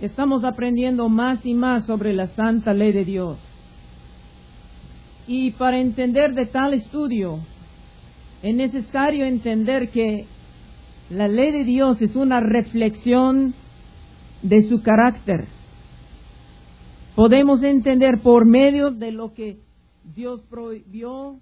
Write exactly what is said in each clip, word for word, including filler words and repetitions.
estamos aprendiendo más y más sobre la santa ley de Dios. Y para entender de tal estudio, es necesario entender que la ley de Dios es una reflexión de su carácter. Podemos entender por medio de lo que Dios prohibió,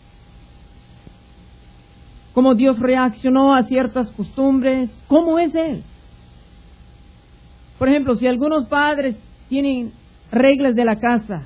cómo Dios reaccionó a ciertas costumbres, cómo es Él. Por ejemplo, si algunos padres tienen reglas de la casa,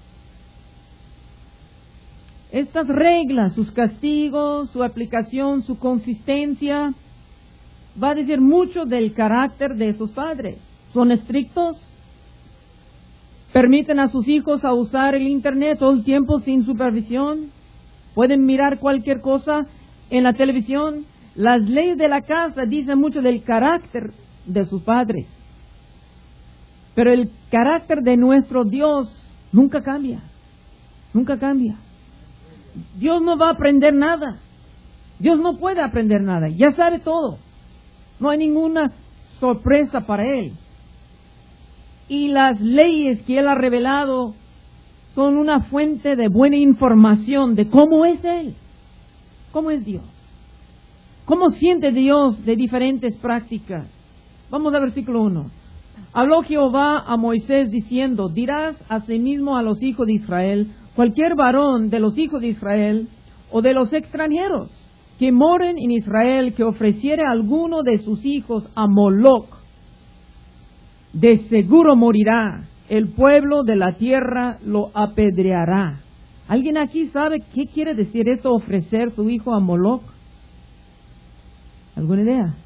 estas reglas, sus castigos, su aplicación, su consistencia, va a decir mucho del carácter de esos padres. ¿Son estrictos? ¿Permiten a sus hijos a usar el internet todo el tiempo sin supervisión? ¿Pueden mirar cualquier cosa en la televisión? Las leyes de la casa dicen mucho del carácter de sus padres. Pero el carácter de nuestro Dios nunca cambia. Nunca cambia. Dios no va a aprender nada. Dios no puede aprender nada. Ya sabe todo. No hay ninguna sorpresa para Él. Y las leyes que Él ha revelado son una fuente de buena información de cómo es Él. ¿Cómo es Dios? ¿Cómo siente Dios de diferentes prácticas? Vamos al versículo uno. Habló Jehová a Moisés diciendo, dirás asimismo a los hijos de Israel, cualquier varón de los hijos de Israel o de los extranjeros que moren en Israel, que ofreciere a alguno de sus hijos a Moloc, de seguro morirá, el pueblo de la tierra lo apedreará. ¿Alguien aquí sabe qué quiere decir esto, ofrecer su hijo a Moloc? ¿Alguna idea?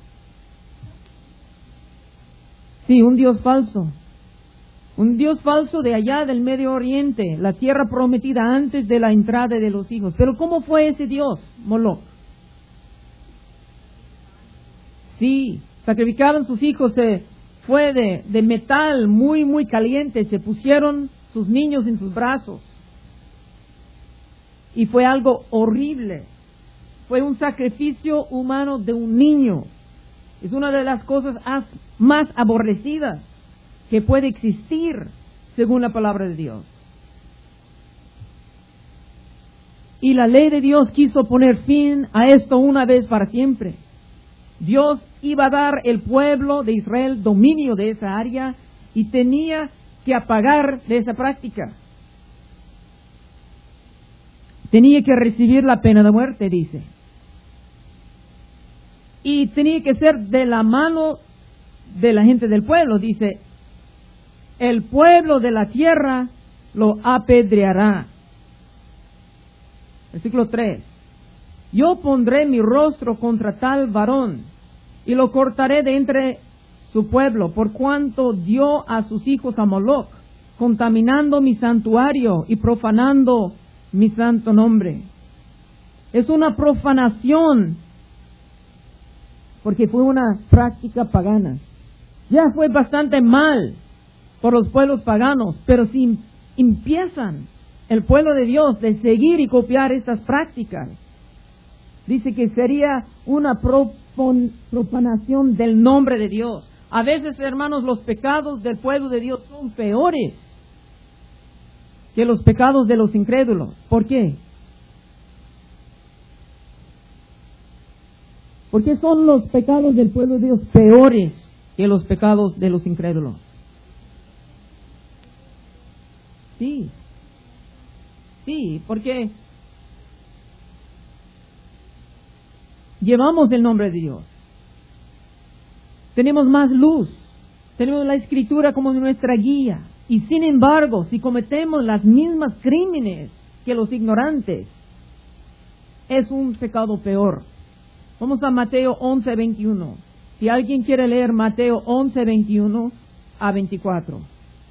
Sí, un dios falso. Un dios falso de allá del Medio Oriente, la tierra prometida antes de la entrada de los hijos. Pero ¿cómo fue ese dios, Moloc? Sí, sacrificaban sus hijos, se fue de, de metal muy, muy caliente, se pusieron sus niños en sus brazos. Y fue algo horrible. Fue un sacrificio humano de un niño. Es una de las cosas más aborrecidas que puede existir según la palabra de Dios. Y la ley de Dios quiso poner fin a esto una vez para siempre. Dios iba a dar al pueblo de Israel dominio de esa área y tenía que apagar de esa práctica. Tenía que recibir la pena de muerte, dice. Y tenía que ser de la mano de la gente del pueblo, dice. El pueblo de la tierra lo apedreará. Versículo tres. Yo pondré mi rostro contra tal varón y lo cortaré de entre su pueblo, por cuanto dio a sus hijos a Moloc, contaminando mi santuario y profanando mi santo nombre. Es una profanación, porque fue una práctica pagana. Ya fue bastante mal por los pueblos paganos, pero si empiezan el pueblo de Dios de seguir y copiar estas prácticas, dice que sería una profanación del nombre de Dios. A veces, hermanos, los pecados del pueblo de Dios son peores que los pecados de los incrédulos. ¿Por qué? ¿Por qué son los pecados del pueblo de Dios peores que los pecados de los incrédulos? Sí, sí, porque llevamos el nombre de Dios. Tenemos más luz. Tenemos la Escritura como nuestra guía. Y sin embargo, si cometemos las mismas crímenes que los ignorantes, es un pecado peor. Vamos a Mateo once, veintiuno. Si alguien quiere leer Mateo once, veintiuno a veinticuatro.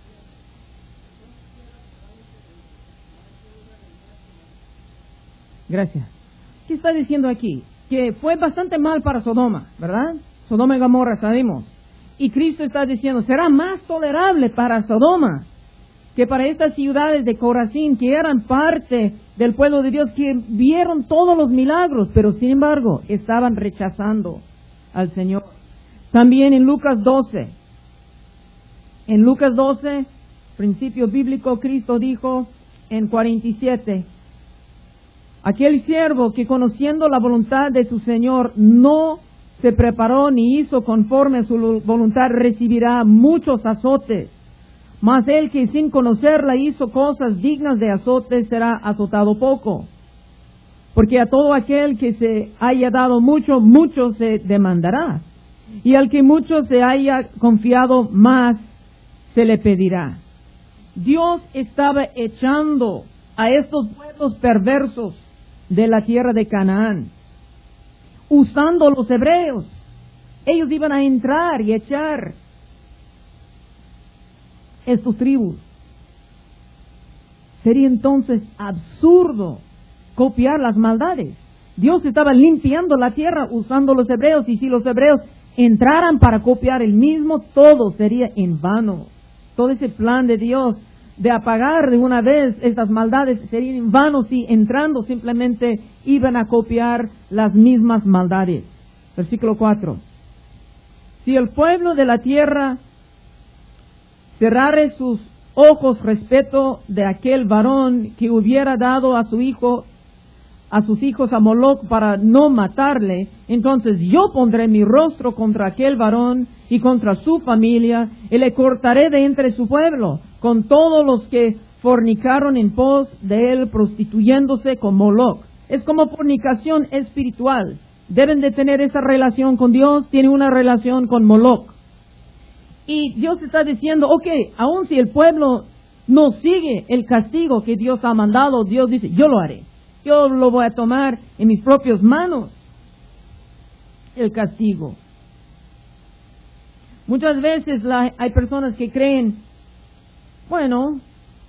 Gracias. ¿Qué está diciendo aquí? Que fue bastante mal para Sodoma, ¿verdad? Sodoma y Gomorra, sabemos. Y Cristo está diciendo, será más tolerable para Sodoma que para estas ciudades de Corazín, que eran parte del pueblo de Dios, que vieron todos los milagros, pero sin embargo estaban rechazando al Señor. También en Lucas doce, En Lucas doce, principio bíblico, Cristo dijo en cuarenta y siete, aquel siervo que conociendo la voluntad de su Señor no se preparó ni hizo conforme a su voluntad recibirá muchos azotes. Mas el que sin conocerla hizo cosas dignas de azotes será azotado poco. Porque a todo aquel que se haya dado mucho, mucho se demandará. Y al que mucho se haya confiado, más se le pedirá. Dios estaba echando a estos pueblos perversos de la tierra de Canaán, usando los hebreos. Ellos iban a entrar y echar estos tribus. Sería entonces absurdo copiar las maldades. Dios estaba limpiando la tierra usando los hebreos, y si los hebreos entraran para copiar el mismo, todo sería en vano. Todo ese plan de Dios de apagar de una vez estas maldades sería en vano si entrando simplemente iban a copiar las mismas maldades. Versículo cuatro. Si el pueblo de la tierra cerrare sus ojos respecto de aquel varón que hubiera dado a su hijo, a sus hijos a Moloc para no matarle, entonces yo pondré mi rostro contra aquel varón y contra su familia, y le cortaré de entre su pueblo, con todos los que fornicaron en pos de él, prostituyéndose con Moloc. Es como fornicación espiritual. Deben de tener esa relación con Dios, tienen una relación con Moloc. Y Dios está diciendo, ok, aun si el pueblo no sigue el castigo que Dios ha mandado, Dios dice, yo lo haré. Yo lo voy a tomar en mis propias manos, el castigo. Muchas veces la, hay personas que creen, bueno,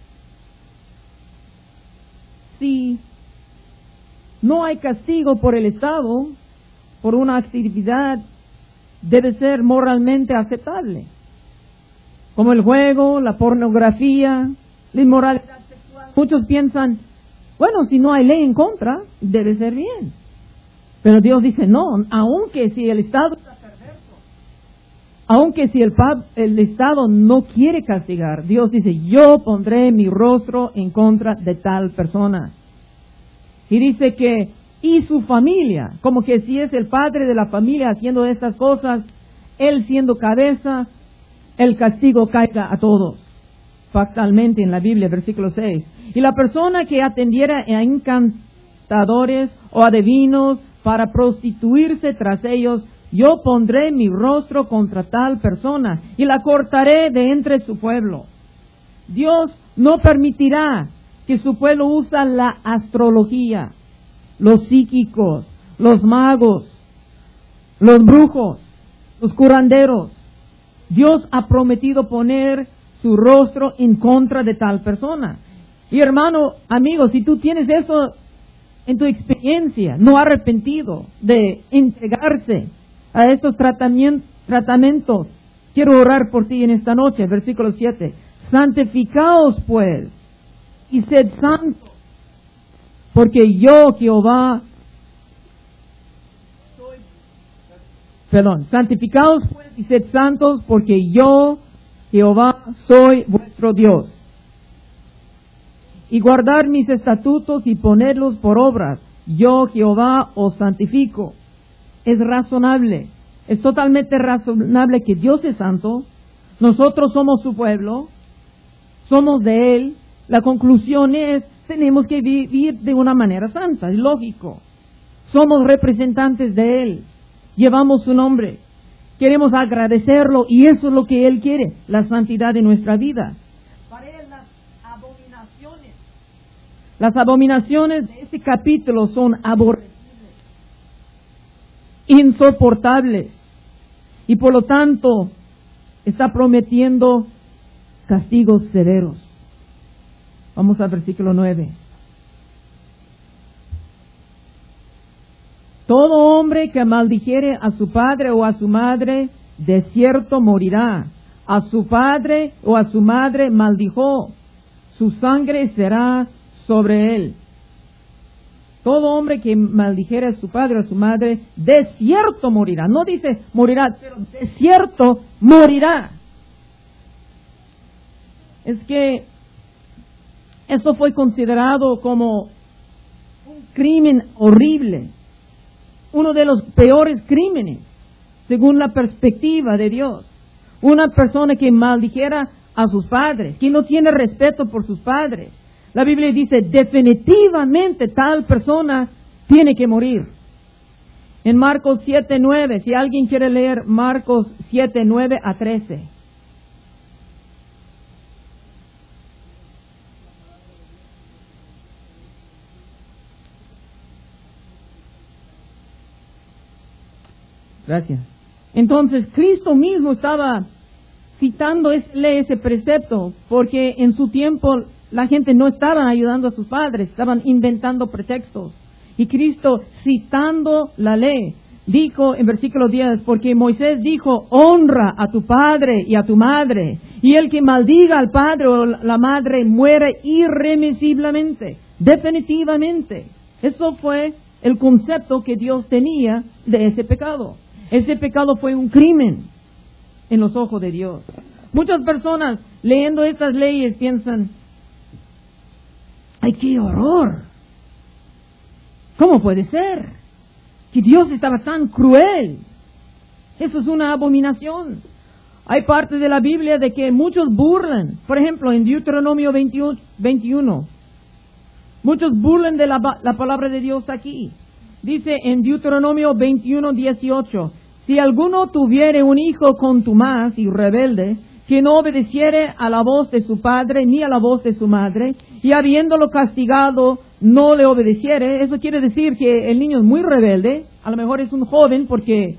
si no hay castigo por el Estado, por una actividad, debe ser moralmente aceptable. Como el juego, la pornografía, la inmoralidad sexual. Muchos piensan, bueno, si no hay ley en contra, debe ser bien. Pero Dios dice, no, aunque si el Estado está perverso, aunque si el, el Estado no quiere castigar, Dios dice, yo pondré mi rostro en contra de tal persona. Y dice que, y su familia, como que si es el padre de la familia haciendo estas cosas, él siendo cabeza, el castigo caiga a todos. Factualmente en la Biblia, versículo seis. Y la persona que atendiera a encantadores o adivinos para prostituirse tras ellos, yo pondré mi rostro contra tal persona y la cortaré de entre su pueblo. Dios no permitirá que su pueblo use la astrología, los psíquicos, los magos, los brujos, los curanderos. Dios ha prometido poner su rostro en contra de tal persona. Y hermano, amigo, si tú tienes eso en tu experiencia, no arrepentido de entregarse a estos tratamientos, quiero orar por ti en esta noche, versículo siete. Santificaos pues, y sed santos, porque yo, Jehová, soy, perdón, santificaos pues y sed santos, porque yo, Jehová, soy vuestro Dios. Y guardar mis estatutos y ponerlos por obras, yo, Jehová, os santifico. Es razonable, es totalmente razonable que Dios es santo, nosotros somos su pueblo, somos de Él. La conclusión es, tenemos que vivir de una manera santa, es lógico. Somos representantes de Él, llevamos su nombre, queremos agradecerlo y eso es lo que Él quiere, la santidad de nuestra vida. Para Él las abominaciones, las abominaciones de este capítulo son aborrecibles, insoportables, y por lo tanto está prometiendo castigos severos. Vamos al versículo nueve. Todo hombre que maldijere a su padre o a su madre, de cierto morirá. A su padre o a su madre maldijo, su sangre será sobre él. Todo hombre que maldijere a su padre o a su madre, de cierto morirá. No dice morirá, pero de cierto morirá. es que eso fue considerado como un crimen horrible, uno de los peores crímenes, según la perspectiva de Dios. Una persona que maldijera a sus padres, que no tiene respeto por sus padres. La Biblia dice, definitivamente tal persona tiene que morir. En Marcos siete nueve, si alguien quiere leer Marcos siete nueve a trece. Gracias. Entonces, Cristo mismo estaba citando ese, ese precepto, porque en su tiempo la gente no estaba ayudando a sus padres, estaban inventando pretextos. Y Cristo, citando la ley, dijo en versículo diez, porque Moisés dijo, honra a tu padre y a tu madre, y el que maldiga al padre o la madre muere irremisiblemente, definitivamente. Eso fue el concepto que Dios tenía de ese pecado. Ese pecado fue un crimen en los ojos de Dios. Muchas personas leyendo estas leyes piensan, ¡ay, qué horror! ¿Cómo puede ser que Dios estaba tan cruel? Eso es una abominación. Hay partes de la Biblia de que muchos burlan. Por ejemplo, en Deuteronomio veintiuno, muchos burlan de la, la palabra de Dios aquí. Dice en Deuteronomio veintiuno dieciocho, si alguno tuviere un hijo contumaz y rebelde, que no obedeciere a la voz de su padre ni a la voz de su madre, y habiéndolo castigado no le obedeciere, eso quiere decir que el niño es muy rebelde, a lo mejor es un joven porque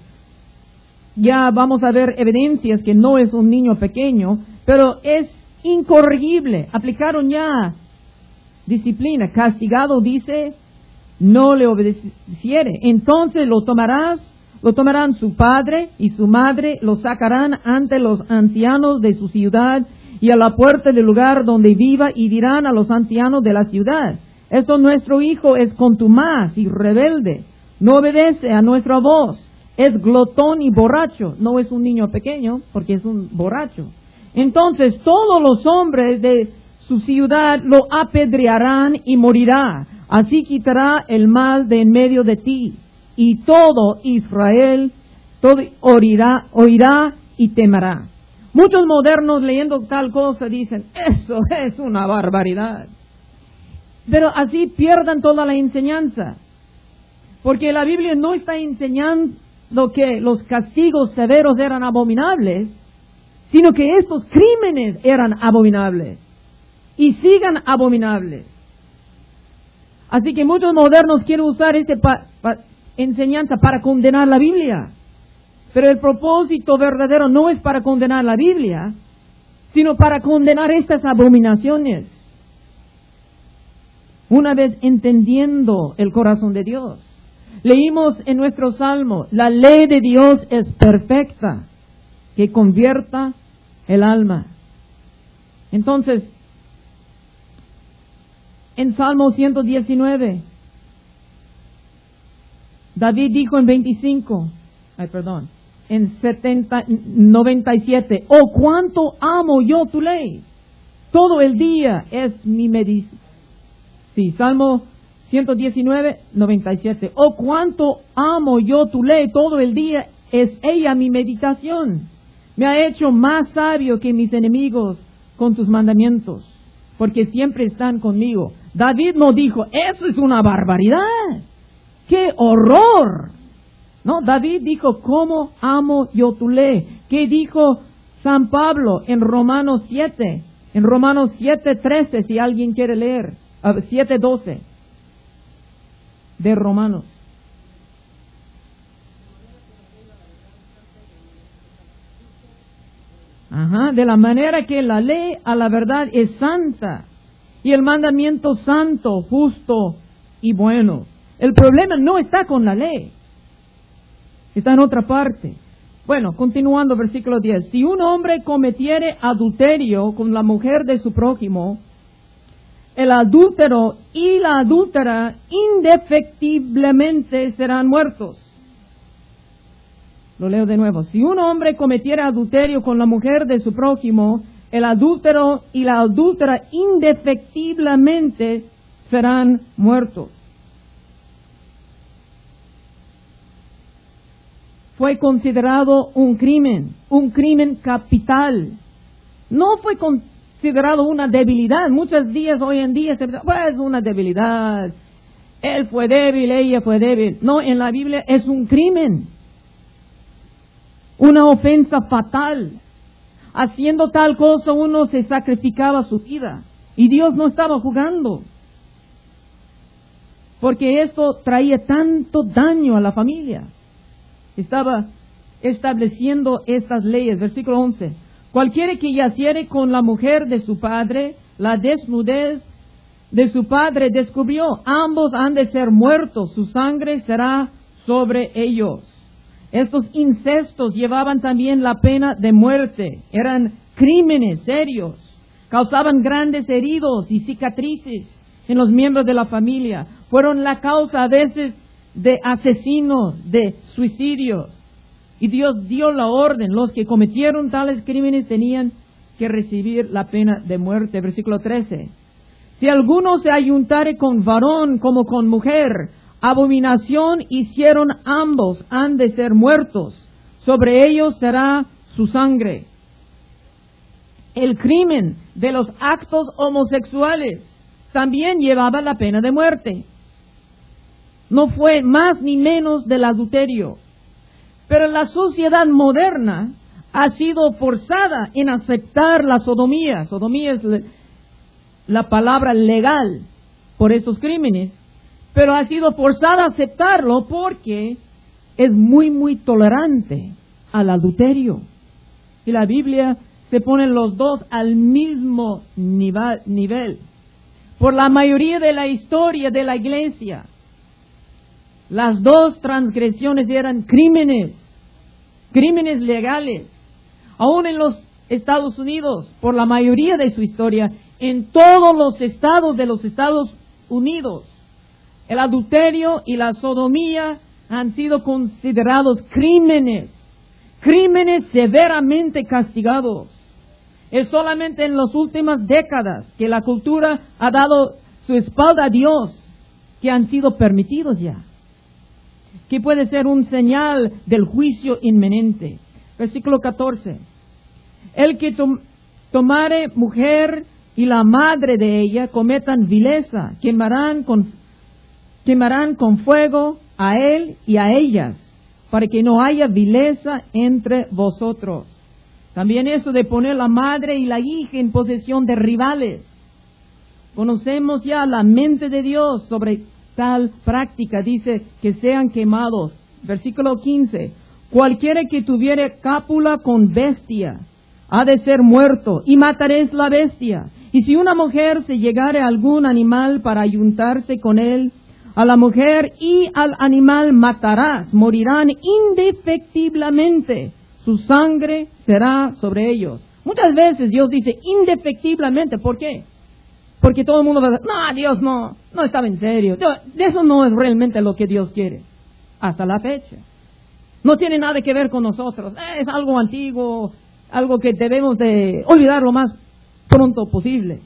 ya vamos a ver evidencias que no es un niño pequeño, pero es incorregible, aplicaron ya disciplina, castigado dice, no le obedeciere, entonces lo tomarás, lo tomarán su padre y su madre, lo sacarán ante los ancianos de su ciudad y a la puerta del lugar donde viva y dirán a los ancianos de la ciudad, esto nuestro hijo es contumaz y rebelde, no obedece a nuestra voz, es glotón y borracho, no es un niño pequeño porque es un borracho. Entonces todos los hombres de su ciudad lo apedrearán y morirá. Así quitará el mal de en medio de ti, y todo Israel todo oirá, oirá y temerá. Muchos modernos leyendo tal cosa dicen, eso es una barbaridad. Pero así pierdan toda la enseñanza, porque la Biblia no está enseñando que los castigos severos eran abominables, sino que estos crímenes eran abominables, y sigan abominables. Así que muchos modernos quieren usar esta pa, pa, enseñanza para condenar la Biblia. Pero el propósito verdadero no es para condenar la Biblia, sino para condenar estas abominaciones. Una vez entendiendo el corazón de Dios. Leímos en nuestro salmo, la ley de Dios es perfecta, que convierta el alma. Entonces, en Salmo ciento diecinueve, David dijo en veinticinco, ay perdón, en setenta, noventa y siete, oh cuánto amo yo tu ley, todo el día es mi meditación. Sí, Salmo ciento diecinueve, noventa y siete, oh cuánto amo yo tu ley, todo el día es ella mi meditación. Me ha hecho más sabio que mis enemigos con tus mandamientos, porque siempre están conmigo. David no dijo, eso es una barbaridad, ¡qué horror! No, David dijo, ¿cómo amo yo tu ley? ¿Qué dijo San Pablo en Romanos siete? En Romanos siete trece, si alguien quiere leer, siete doce de Romanos. Ajá, de la manera que la ley a la verdad es santa y el mandamiento santo, justo y bueno. El problema no está con la ley, está en otra parte. Bueno, continuando versículo diez. Si un hombre cometiere adulterio con la mujer de su prójimo, el adúltero y la adúltera indefectiblemente serán muertos. Lo leo de nuevo. Si un hombre cometiera adulterio con la mujer de su prójimo, el adúltero y la adúltera indefectiblemente serán muertos. Fue considerado un crimen, un crimen capital. No fue considerado una debilidad. Muchos días hoy en día se dice, pues una debilidad. Él fue débil, ella fue débil. No, en la Biblia es un crimen. Una ofensa fatal. Haciendo tal cosa uno se sacrificaba su vida. Y Dios no estaba jugando. Porque esto traía tanto daño a la familia. Estaba estableciendo estas leyes. Versículo once. Cualquiera que yaciere con la mujer de su padre, la desnudez de su padre descubrió. Ambos han de ser muertos. Su sangre será sobre ellos. Estos incestos llevaban también la pena de muerte. Eran crímenes serios. Causaban grandes heridos y cicatrices en los miembros de la familia. Fueron la causa a veces de asesinos, de suicidios. Y Dios dio la orden. Los que cometieron tales crímenes tenían que recibir la pena de muerte. Versículo trece. Si alguno se ayuntare con varón como con mujer, abominación hicieron ambos, han de ser muertos. Sobre ellos será su sangre. El crimen de los actos homosexuales también llevaba la pena de muerte. No fue más ni menos del adulterio. Pero la sociedad moderna ha sido forzada en aceptar la sodomía. Sodomía es la palabra legal por esos crímenes. Pero ha sido forzada a aceptarlo porque es muy, muy tolerante al adulterio. Y la Biblia se pone los dos al mismo nivel. Por la mayoría de la historia de la iglesia, las dos transgresiones eran crímenes, crímenes legales. Aún en los Estados Unidos, por la mayoría de su historia, en todos los estados de los Estados Unidos, el adulterio y la sodomía han sido considerados crímenes, crímenes severamente castigados. Es solamente en las últimas décadas que la cultura ha dado su espalda a Dios que han sido permitidos ya, que puede ser un señal del juicio inminente. Versículo catorce. El que tom- tomare mujer y la madre de ella cometan vileza, quemarán con, quemarán con fuego a él y a ellas, para que no haya vileza entre vosotros. También eso de poner la madre y la hija en posesión de rivales. Conocemos ya la mente de Dios sobre tal práctica. Dice que sean quemados. Versículo quince. Cualquiera que tuviere cápula con bestia ha de ser muerto, y mataréis la bestia. Y si una mujer se llegare a algún animal para ayuntarse con él, a la mujer y al animal matarás, morirán indefectiblemente. Su sangre será sobre ellos. Muchas veces Dios dice indefectiblemente. ¿Por qué? Porque todo el mundo va a decir, no, Dios no, no estaba en serio. De eso no es realmente lo que Dios quiere. Hasta la fecha. No tiene nada que ver con nosotros. Es algo antiguo, algo que debemos de olvidar lo más pronto posible.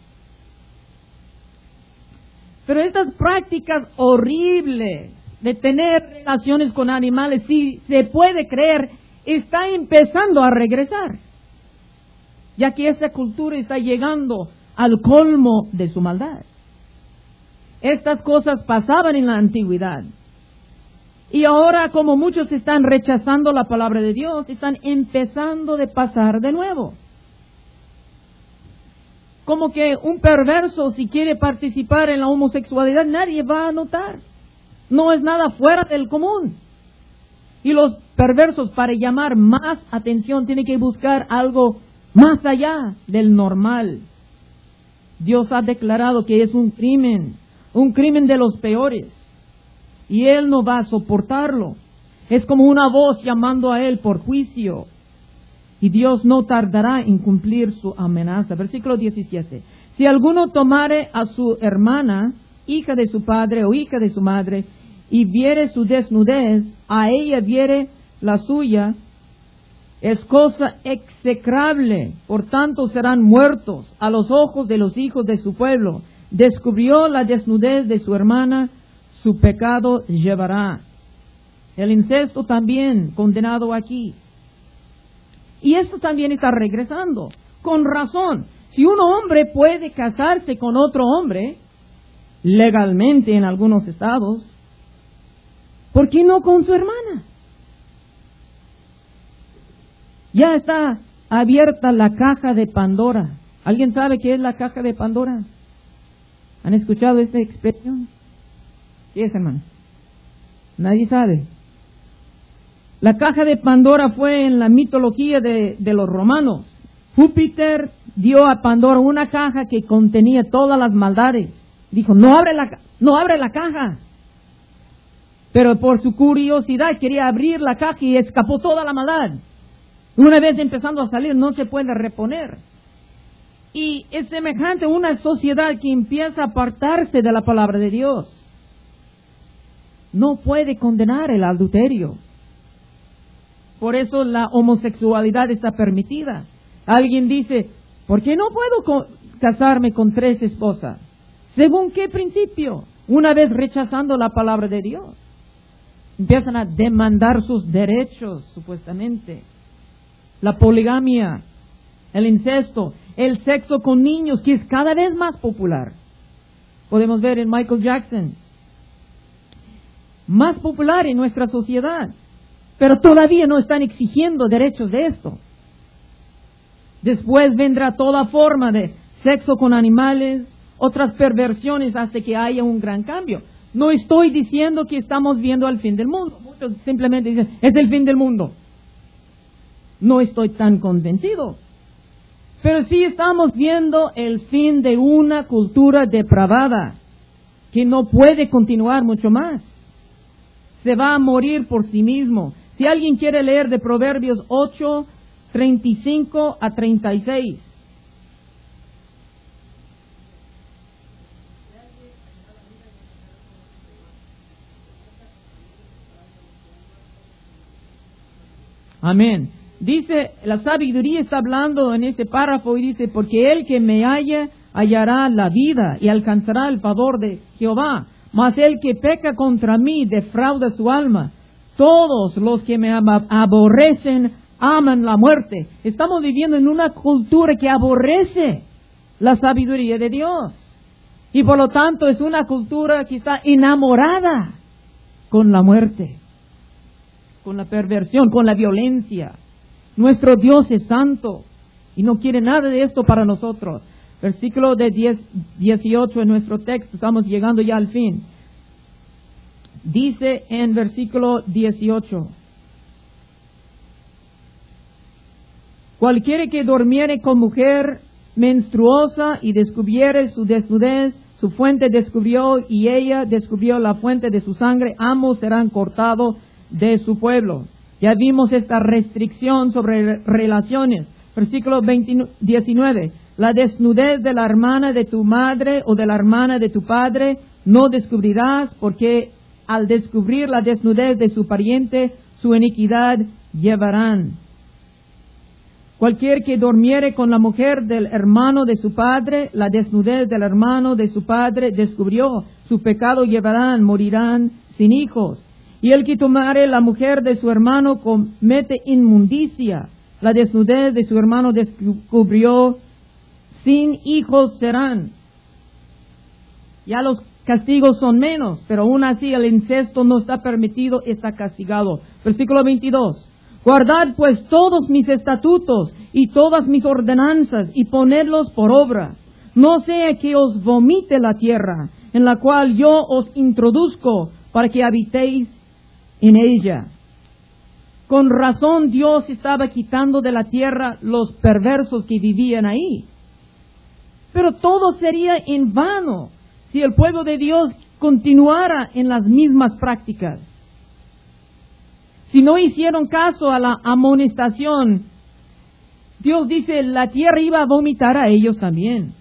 Pero estas prácticas horribles de tener relaciones con animales, si se puede creer, está empezando a regresar, ya que esa cultura está llegando al colmo de su maldad. Estas cosas pasaban en la antigüedad. Y ahora, como muchos están rechazando la palabra de Dios, están empezando a pasar de nuevo. Como que un perverso, si quiere participar en la homosexualidad, nadie va a notar. No es nada fuera del común. Y los perversos, para llamar más atención, tienen que buscar algo más allá del normal. Dios ha declarado que es un crimen, un crimen de los peores. Y Él no va a soportarlo. Es como una voz llamando a Él por juicio. Y Dios no tardará en cumplir su amenaza. Versículo diecisiete. Si alguno tomare a su hermana, hija de su padre o hija de su madre, y viere su desnudez, a ella viere la suya, es cosa execrable, por tanto serán muertos a los ojos de los hijos de su pueblo. Descubrió la desnudez de su hermana, su pecado llevará. El incesto también condenado aquí. Y esto también está regresando, con razón. Si un hombre puede casarse con otro hombre, legalmente en algunos estados, ¿por qué no con su hermana? Ya está abierta la caja de Pandora. ¿Alguien sabe qué es la caja de Pandora? ¿Han escuchado esta expresión? ¿Qué es, hermano? Nadie sabe. La caja de Pandora fue en la mitología de, de los romanos. Júpiter dio a Pandora una caja que contenía todas las maldades. Dijo, no abre la, no abre la caja. Pero por su curiosidad quería abrir la caja y escapó toda la maldad. Una vez empezando a salir no se puede reponer. Y es semejante a una sociedad que empieza a apartarse de la palabra de Dios. No puede condenar el adulterio. Por eso la homosexualidad está permitida. Alguien dice, ¿por qué no puedo casarme con tres esposas? ¿Según qué principio? Una vez rechazando la palabra de Dios. Empiezan a demandar sus derechos, supuestamente. La poligamia, el incesto, el sexo con niños, que es cada vez más popular. Podemos ver en Michael Jackson. Más popular en nuestra sociedad. Pero todavía no están exigiendo derechos de esto. Después vendrá toda forma de sexo con animales, otras perversiones hasta que haya un gran cambio. No estoy diciendo que estamos viendo al fin del mundo. Muchos simplemente dicen, es el fin del mundo. No estoy tan convencido. Pero sí estamos viendo el fin de una cultura depravada que no puede continuar mucho más. Se va a morir por sí mismo. Si alguien quiere leer de Proverbios ocho, treinta y cinco a treinta y seis. Amén. Dice, la sabiduría está hablando en ese párrafo y dice, porque el que me halla, hallará la vida y alcanzará el favor de Jehová. Mas el que peca contra mí, defrauda su alma. Todos los que me aborrecen, aman la muerte. Estamos viviendo en una cultura que aborrece la sabiduría de Dios. Y por lo tanto es una cultura que está enamorada con la muerte, con la perversión, con la violencia. Nuestro Dios es santo y no quiere nada de esto para nosotros. Versículo de diez, dieciocho en nuestro texto, estamos llegando ya al fin. Dice en versículo dieciocho, cualquiera que durmiere con mujer menstruosa y descubriere su desnudez, su fuente descubrió y ella descubrió la fuente de su sangre, ambos serán cortados de su pueblo. Ya vimos esta restricción sobre relaciones. Versículo diecinueve. La desnudez de la hermana de tu madre o de la hermana de tu padre no descubrirás, porque al descubrir la desnudez de su pariente, su iniquidad llevarán. Cualquier que durmiere con la mujer del hermano de su padre, la desnudez del hermano de su padre descubrió, su pecado llevarán, morirán sin hijos. Y el que tomare la mujer de su hermano comete inmundicia, la desnudez de su hermano descubrió, sin hijos serán. Ya los castigos son menos, pero aún así el incesto no está permitido, está castigado. Versículo veintidós. Guardad pues todos mis estatutos y todas mis ordenanzas y ponedlos por obra. No sea que os vomite la tierra en la cual yo os introduzco para que habitéis en ella. Con razón Dios estaba quitando de la tierra los perversos que vivían ahí. Pero todo sería en vano si el pueblo de Dios continuara en las mismas prácticas. Si no hicieron caso a la amonestación, Dios dice, la tierra iba a vomitar a ellos también,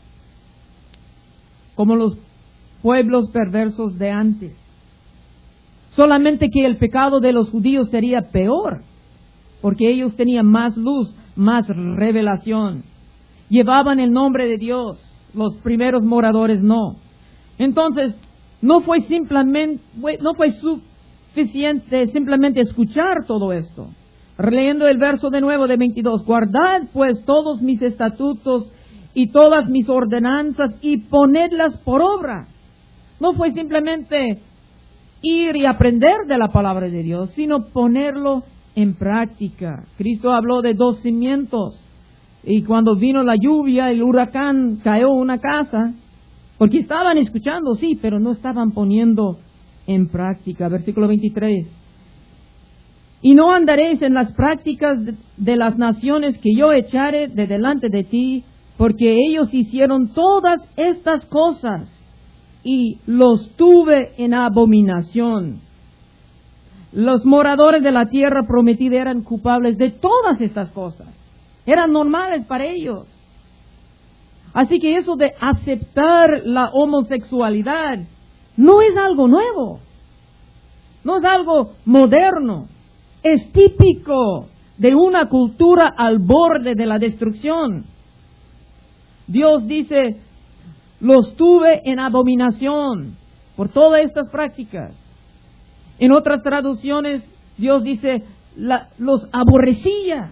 como los pueblos perversos de antes. Solamente que el pecado de los judíos sería peor. porque ellos tenían más luz, más revelación. Llevaban el nombre de Dios, los primeros moradores no. Entonces, no fue simplemente, no fue suficiente simplemente escuchar todo esto. Leyendo el verso de nuevo de veintidós, guardad pues todos mis estatutos y todas mis ordenanzas y ponedlas por obra. No fue simplemente ir y aprender de la palabra de Dios, sino ponerlo en práctica. Cristo habló de dos cimientos, y cuando vino la lluvia, el huracán cayó una casa, porque estaban escuchando, sí, pero no estaban poniendo en práctica. Versículo veintitrés. Y no andaréis en las prácticas de, de las naciones que yo echaré de delante de ti, porque ellos hicieron todas estas cosas, y los tuve en abominación. Los moradores de la tierra prometida eran culpables de todas estas cosas. Eran normales para ellos. Así que eso de aceptar la homosexualidad no es algo nuevo. No es algo moderno. Es típico de una cultura al borde de la destrucción. Dios dice, los tuve en abominación por todas estas prácticas. En otras traducciones, Dios dice, la, los aborrecía.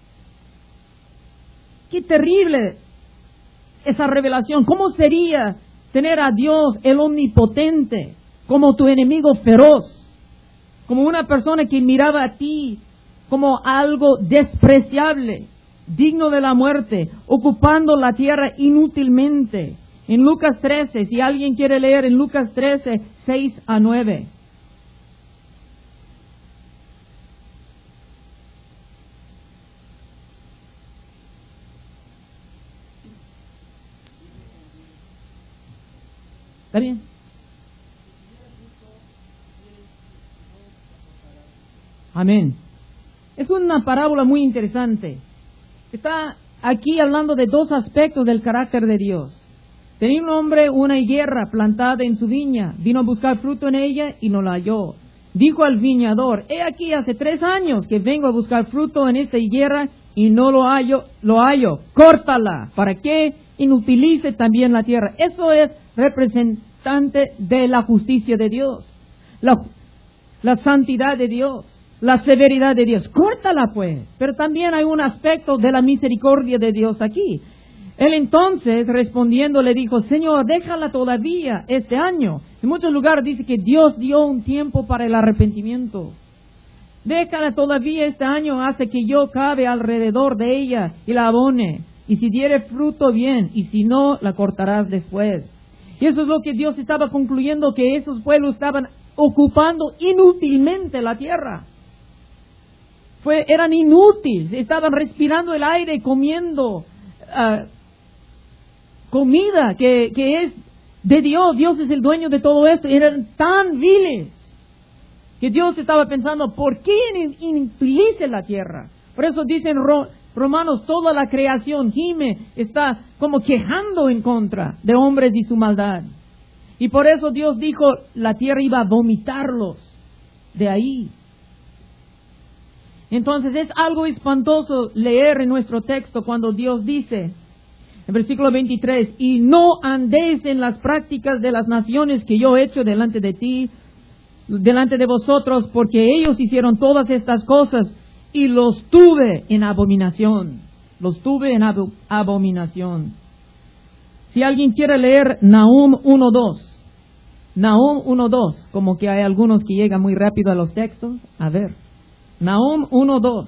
Qué terrible esa revelación. ¿Cómo sería tener a Dios, el omnipotente, como tu enemigo feroz? Como una persona que miraba a ti como algo despreciable, digno de la muerte, ocupando la tierra inútilmente. En Lucas trece, si alguien quiere leer en Lucas trece, seis a nueve. ¿Está bien? Amén. Es una parábola muy interesante. Está aquí hablando de dos aspectos del carácter de Dios. Tenía un hombre una higuera plantada en su viña. Vino a buscar fruto en ella y no la halló. Dijo al viñador, he aquí hace tres años que vengo a buscar fruto en esta higuera y no lo hallo, lo hallo. Córtala, para que inutilice también la tierra. Eso es representante de la justicia de Dios, la, la santidad de Dios, la severidad de Dios. Córtala pues. Pero también hay un aspecto de la misericordia de Dios aquí. Él entonces, respondiendo, le dijo, Señor, déjala todavía este año. En muchos lugares dice que Dios dio un tiempo para el arrepentimiento. Déjala todavía este año hasta que yo cabe alrededor de ella y la abone. Y si diere fruto, bien, y si no, la cortarás después. Y eso es lo que Dios estaba concluyendo, que esos pueblos estaban ocupando inútilmente la tierra. Fue, eran inútiles, estaban respirando el aire y comiendo uh, comida que, que es de Dios. Dios es el dueño de todo esto. Eran tan viles que Dios estaba pensando, ¿por qué inutilice la tierra? Por eso dicen Romanos, toda la creación gime, está como quejando en contra de hombres y su maldad. Y por eso Dios dijo, la tierra iba a vomitarlos de ahí. Entonces es algo espantoso leer en nuestro texto cuando Dios dice, en versículo veintitrés, y no andéis en las prácticas de las naciones que yo he hecho delante de ti, delante de vosotros, porque ellos hicieron todas estas cosas y los tuve en abominación. Los tuve en ab- abominación. Si alguien quiere leer Nahum uno dos, Nahum uno dos, como que hay algunos que llegan muy rápido a los textos, a ver. Nahum uno dos.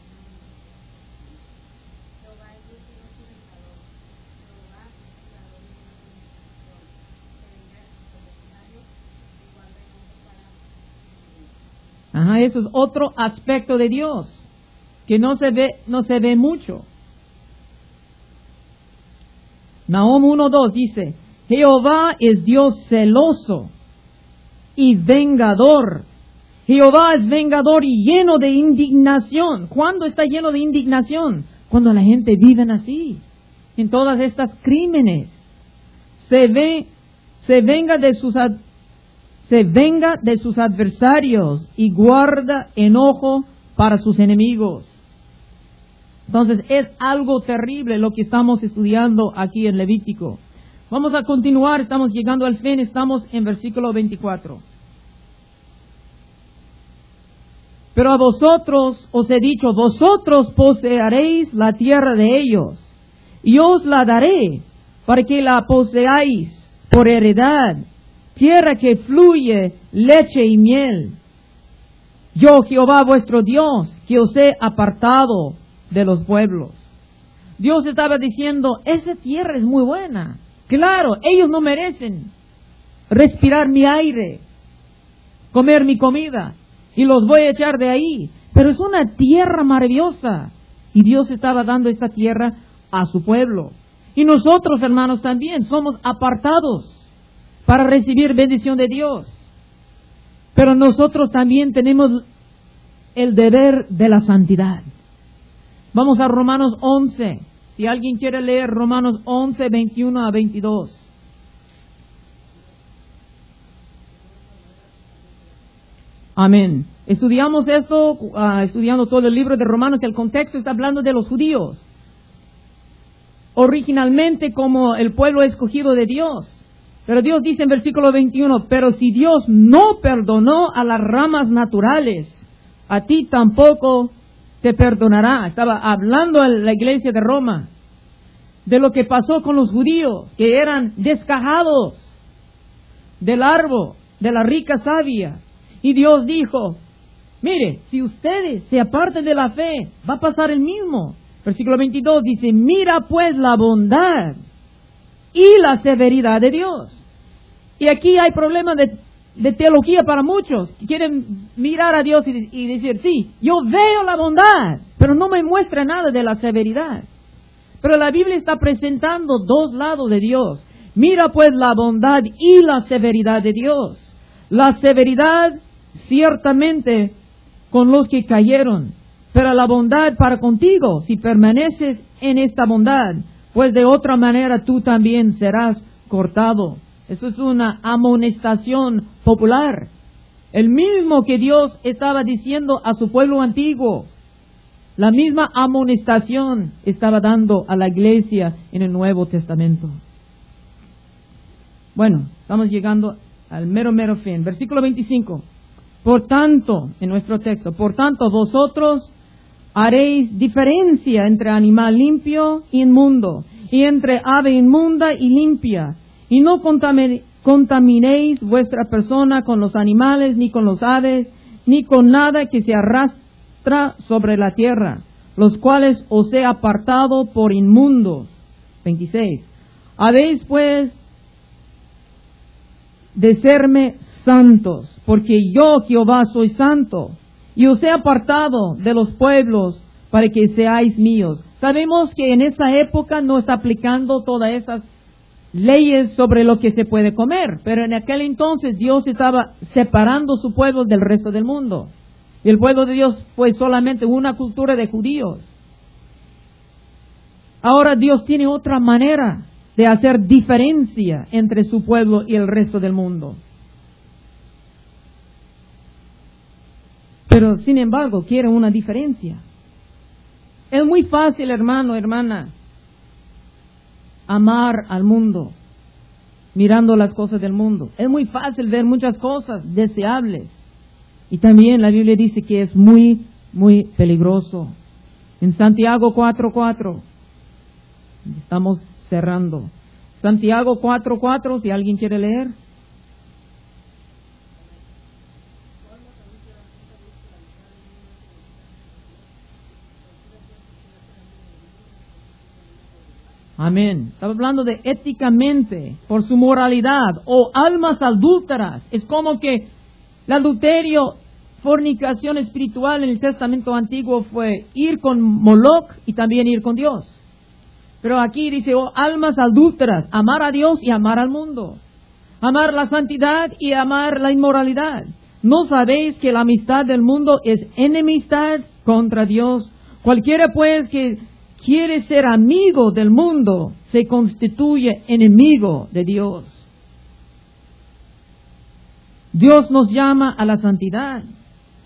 Ajá, eso es otro aspecto de Dios que no se ve, no se ve mucho. Nahum uno dos dice, Jehová es Dios celoso y vengador. Jehová es vengador y lleno de indignación. ¿Cuándo está lleno de indignación? Cuando la gente vive así, en todas estas crímenes. Se ve, se venga de sus se venga de sus adversarios y guarda enojo para sus enemigos. Entonces es algo terrible lo que estamos estudiando aquí en Levítico. Vamos a continuar, estamos llegando al fin, estamos en versículo veinticuatro. Pero a vosotros os he dicho, vosotros poseeréis la tierra de ellos, y os la daré, para que la poseáis por heredad, tierra que fluye leche y miel. Yo, Jehová vuestro Dios, que os he apartado de los pueblos. Dios estaba diciendo, esa tierra es muy buena. Claro, ellos no merecen respirar mi aire, comer mi comida, y los voy a echar de ahí. Pero es una tierra maravillosa. Y Dios estaba dando esta tierra a su pueblo. Y nosotros, hermanos, también somos apartados para recibir bendición de Dios. Pero nosotros también tenemos el deber de la santidad. Vamos a Romanos once. Si alguien quiere leer Romanos once, veintiuno a veintidós. Amén. Estudiamos esto, uh, estudiando todo el libro de Romanos, el contexto está hablando de los judíos. Originalmente como el pueblo escogido de Dios. Pero Dios dice en versículo veintiuno, pero si Dios no perdonó a las ramas naturales, a ti tampoco te perdonará. Estaba hablando en la iglesia de Roma de lo que pasó con los judíos, que eran descajados del árbol de la rica savia. Y Dios dijo, mire, si ustedes se apartan de la fe, va a pasar el mismo. Versículo veintidós dice, mira pues la bondad y la severidad de Dios. Y aquí hay problemas de, de teología para muchos, que quieren mirar a Dios y, y decir, sí, yo veo la bondad, pero no me muestra nada de la severidad. Pero la Biblia está presentando dos lados de Dios. Mira pues la bondad y la severidad de Dios. La severidad ciertamente con los que cayeron, pero la bondad para contigo, si permaneces en esta bondad, pues de otra manera tú también serás cortado. Eso es una amonestación popular. El mismo que Dios estaba diciendo a su pueblo antiguo, la misma amonestación estaba dando a la iglesia en el Nuevo Testamento. Bueno, estamos llegando al mero, mero fin. Versículo veinticinco. Por tanto, en nuestro texto, por tanto vosotros haréis diferencia entre animal limpio e inmundo, y entre ave inmunda y limpia, y no contamin- contaminéis vuestra persona con los animales, ni con los aves, ni con nada que se arrastra sobre la tierra, los cuales os he apartado por inmundos. veintiséis. Habéis pues de serme santos, porque yo, Jehová, soy santo, y os he apartado de los pueblos para que seáis míos. Sabemos que en esta época no está aplicando todas esas leyes sobre lo que se puede comer, pero en aquel entonces Dios estaba separando su pueblo del resto del mundo. Y el pueblo de Dios fue solamente una cultura de judíos. Ahora Dios tiene otra manera de hacer diferencia entre su pueblo y el resto del mundo. Pero sin embargo quiere una diferencia. Es muy fácil, hermano, hermana, amar al mundo, mirando las cosas del mundo. Es muy fácil ver muchas cosas deseables. Y también la Biblia dice que es muy, muy peligroso. En Santiago cuatro cuatro, estamos cerrando. Santiago cuatro cuatro, si alguien quiere leer. Amén. Estaba hablando de éticamente, por su moralidad, o almas adúlteras. Es como que el adulterio, fornicación espiritual en el Testamento Antiguo fue ir con Moloch y también ir con Dios. Pero aquí dice, oh, almas adúlteras, amar a Dios y amar al mundo. Amar la santidad y amar la inmoralidad. ¿No sabéis que la amistad del mundo es enemistad contra Dios? Cualquiera pues que quiere ser amigo del mundo se constituye enemigo de Dios. Dios nos llama a la santidad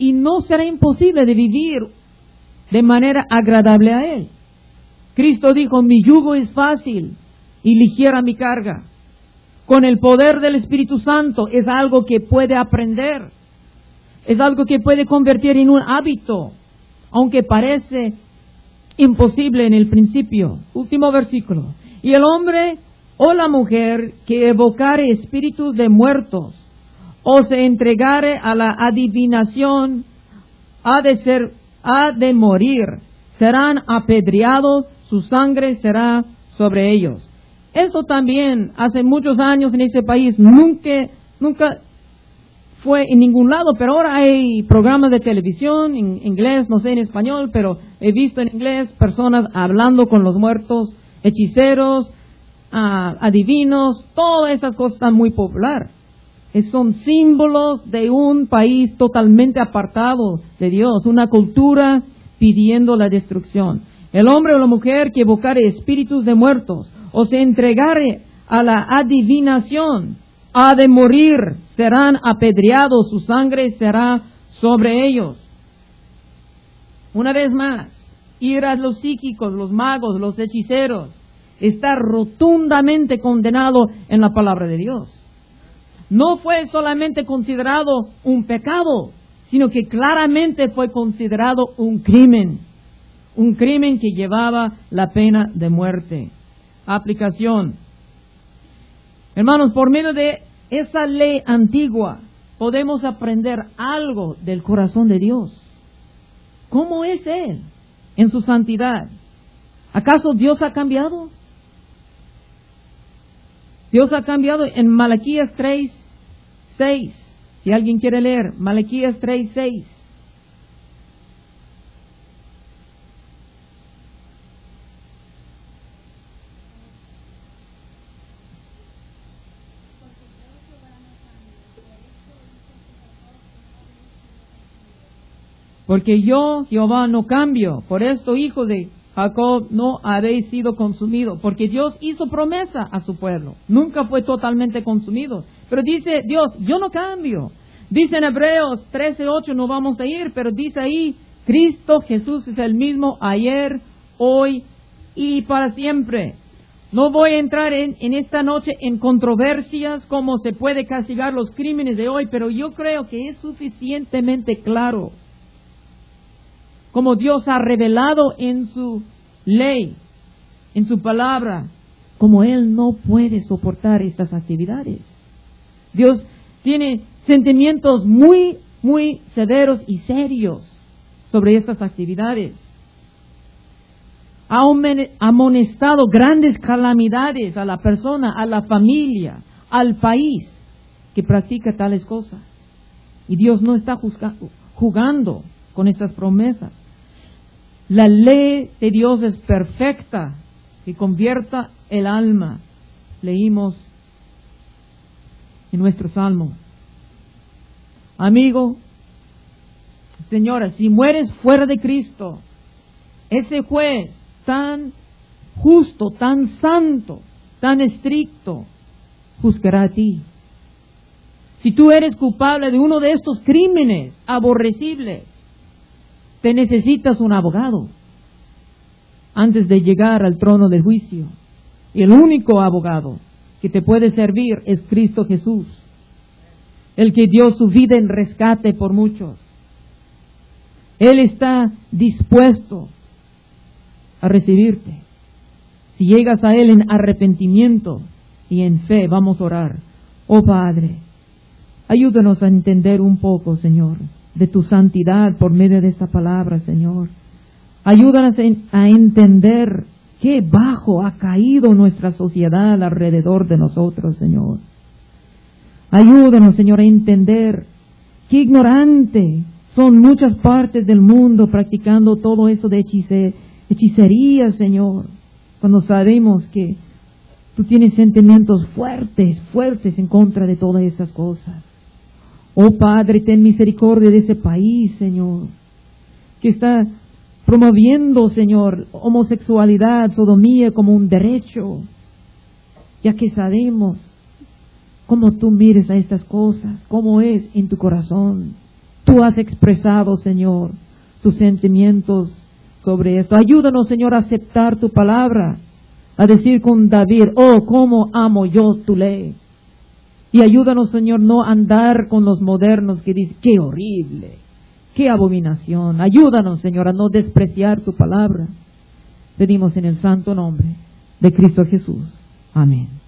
y no será imposible de vivir de manera agradable a Él. Cristo dijo, mi yugo es fácil y ligera mi carga. Con el poder del Espíritu Santo es algo que puede aprender, es algo que puede convertir en un hábito, aunque parece imposible en el principio. Último versículo. Y el hombre o la mujer que evocare espíritus de muertos o se entregare a la adivinación ha de ser, ha de morir, serán apedreados, su sangre será sobre ellos. Esto también hace muchos años en ese país nunca, nunca fue en ningún lado, pero ahora hay programas de televisión en inglés, no sé en español, pero he visto en inglés personas hablando con los muertos, hechiceros, uh, adivinos, todas esas cosas están muy populares. Son símbolos de un país totalmente apartado de Dios, una cultura pidiendo la destrucción. El hombre o la mujer que evocare espíritus de muertos o se entregare a la adivinación ha de morir, serán apedreados, su sangre será sobre ellos. Una vez más, ir a los psíquicos, los magos, los hechiceros, está rotundamente condenado en la palabra de Dios. No fue solamente considerado un pecado, sino que claramente fue considerado un crimen. Un crimen que llevaba la pena de muerte. Aplicación. Hermanos, por medio de esa ley antigua, podemos aprender algo del corazón de Dios. ¿Cómo es Él en su santidad? ¿Acaso Dios ha cambiado? Dios ha cambiado en Malaquías tres, seis. Si alguien quiere leer, Malaquías tres, seis. Porque yo, Jehová, no cambio. Por esto, hijos de Jacob, no habéis sido consumidos. Porque Dios hizo promesa a su pueblo. Nunca fue totalmente consumido. Pero dice Dios, yo no cambio. Dice en Hebreos trece, ocho, no vamos a ir, pero dice ahí, Cristo Jesús es el mismo ayer, hoy y para siempre. No voy a entrar en, en esta noche en controversias, cómo se puede castigar los crímenes de hoy, pero yo creo que es suficientemente claro como Dios ha revelado en su ley, en su palabra, como Él no puede soportar estas actividades. Dios tiene sentimientos muy, muy severos y serios sobre estas actividades. Ha amonestado grandes calamidades a la persona, a la familia, al país que practica tales cosas. Y Dios no está juzgando, jugando con estas promesas. La ley de Dios es perfecta, que convierta el alma. Leímos en nuestro salmo. Amigo, señora, si mueres fuera de Cristo, ese juez tan justo, tan santo, tan estricto, juzgará a ti. Si tú eres culpable de uno de estos crímenes aborrecibles, te necesitas un abogado antes de llegar al trono del juicio. Y el único abogado que te puede servir es Cristo Jesús, el que dio su vida en rescate por muchos. Él está dispuesto a recibirte. Si llegas a Él en arrepentimiento y en fe, vamos a orar. Oh Padre, ayúdanos a entender un poco, Señor, de tu santidad por medio de esta palabra, Señor. Ayúdanos a entender qué bajo ha caído nuestra sociedad alrededor de nosotros, Señor. Ayúdanos, Señor, a entender qué ignorante son muchas partes del mundo practicando todo eso de hechice, hechicería, Señor, cuando sabemos que tú tienes sentimientos fuertes, fuertes en contra de todas estas cosas. Oh Padre, ten misericordia de ese país, Señor, que está promoviendo, Señor, homosexualidad, sodomía como un derecho, ya que sabemos cómo tú mires a estas cosas, cómo es en tu corazón. Tú has expresado, Señor, tus sentimientos sobre esto. Ayúdanos, Señor, a aceptar tu palabra, a decir con David, oh, cómo amo yo tu ley. Y ayúdanos, Señor, no andar con los modernos que dicen, qué horrible, qué abominación. Ayúdanos, Señor, a no despreciar tu palabra. Pedimos en el santo nombre de Cristo Jesús. Amén.